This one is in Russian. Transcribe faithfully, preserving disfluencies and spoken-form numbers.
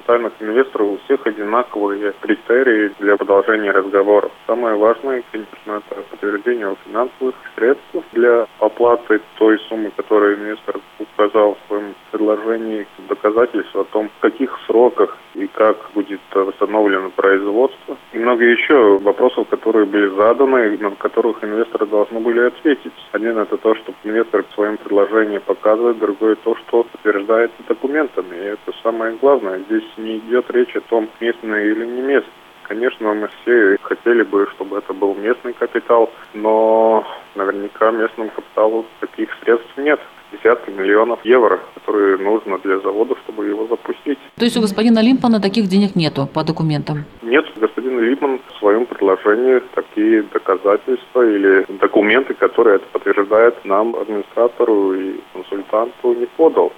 потенциальных инвесторов у всех одинаковые критерии для продолжения разговоров. Самое важное, конечно, это подтверждение финансовых средств для оплаты той суммы, которую инвестор указал в своем предложении, доказательства о том, в каких сроках и как будет восстановлено производство. И много еще вопросов, которые были заданы, на которых инвесторы должны были ответить. Один — это то, что инвестор в своем предложении показывает, другое — то, что подтверждается документами. И это самое главное. Здесь не идет речь о том, местный или не местный. Конечно, мы все хотели бы, чтобы это был местный капитал, но наверняка местному капиталу таких средств нет. Десятки миллионов евро, которые нужно для завода, чтобы его запустить. То есть у господина Лимпмана таких денег нету по документам? Нет, господин Лимпман в своем предложении такие доказательства или документы, которые это подтверждают, нам, администратору и консультанту, не подал.